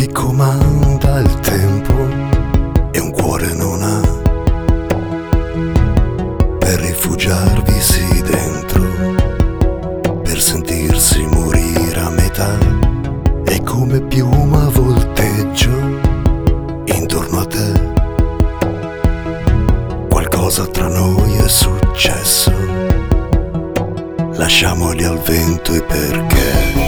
comanda il tempo e un cuore non ha per rifugiarvisi dentro, per sentirsi morire a metà. E come piuma volteggio intorno a te. Qualcosa tra noi è successo, lasciamoli al vento i perché.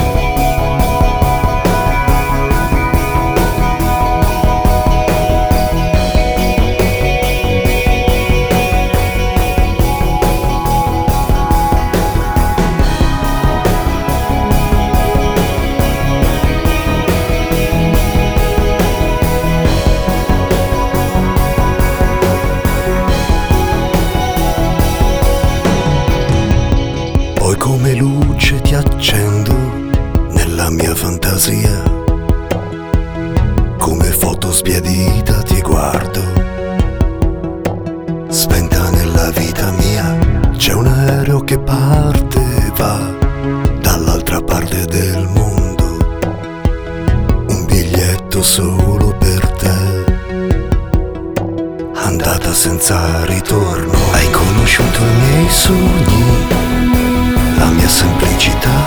Poi come luce ti accendo nella mia fantasia, come foto sbiadita ti guardo, spenta nella vita mia. C'è un aereo che parte e va dall'altra parte del mondo, un biglietto solo per te, andata senza ritorno. Hai conosciuto i miei sogni, la mia semplicità,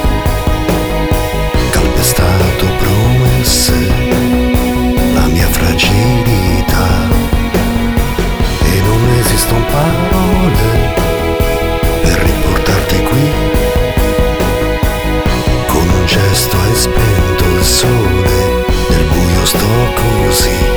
calpestato promesse, la mia fragilità, e non esistono parole per riportarti qui. Con un gesto hai spento il sole, nel buio sto così.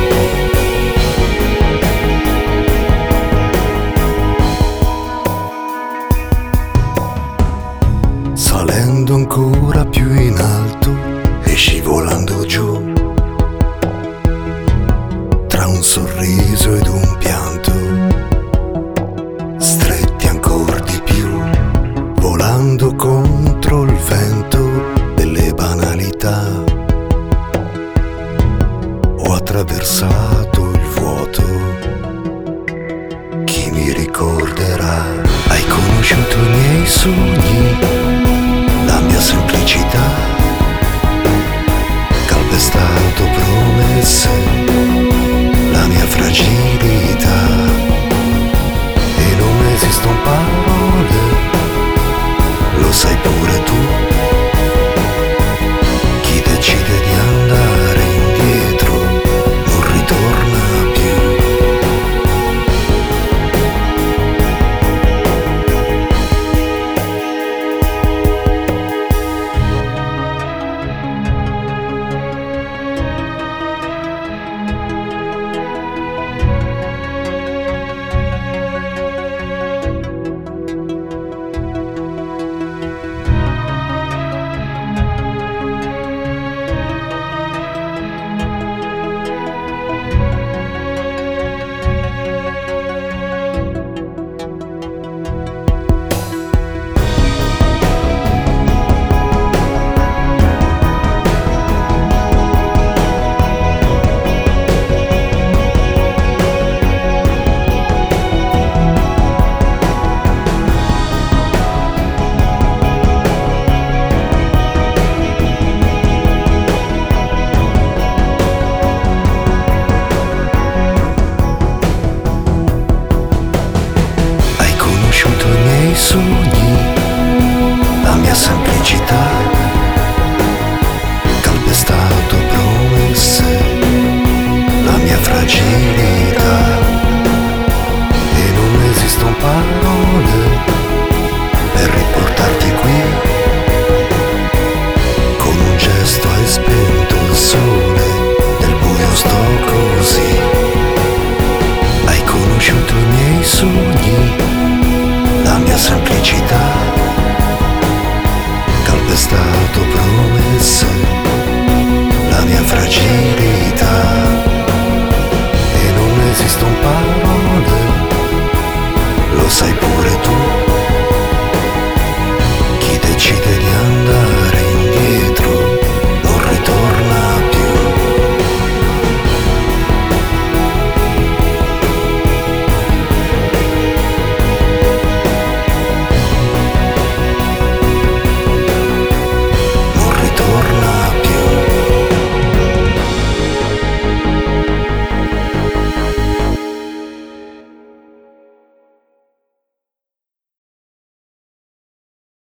Salendo ancora più in alto e scivolando giù, tra un sorriso ed un pianto, stretti ancora di più, volando contro il vento delle banalità. Ho attraversato il vuoto, chi mi ricorderà? Hai conosciuto i miei sogni, la mia semplicità, calpestato promesse, la mia fragilità, e non esistono parole, lo sai pure tu. Chi decide di andare indietro non ritorna più. Sogni, la mia semplicità, calpestato promesse, la mia fragilità, e non esistono parole per riportarti qui. Con un gesto hai spento il sole, nel buio sto così. Hai conosciuto i miei sogni, la mia semplicità, calpestato promesse, la mia fragilità.